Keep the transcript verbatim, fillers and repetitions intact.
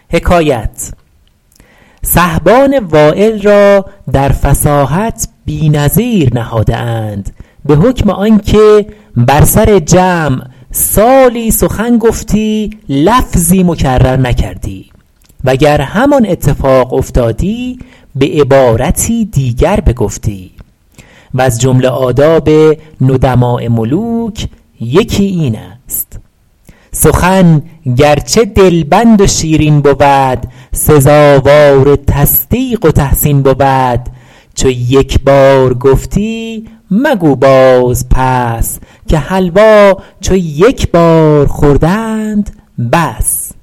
صحبان وایل را در فصاحت بی نظیر نهاده اند به حکم آن که بر سر جمع سالی سخن گفتی لفظی مکرر نکردی و گر همان اتفاق افتادی به عبارتی دیگر بگفتی و از جمله آداب ندماء ملوک یکی این است: سخن گرچه دلبند و شیرین بود سزاوار تصدیق و تحسین بود چو یک بار گفتی مگو باز پس که حلوا چو یک بار خوردند بس.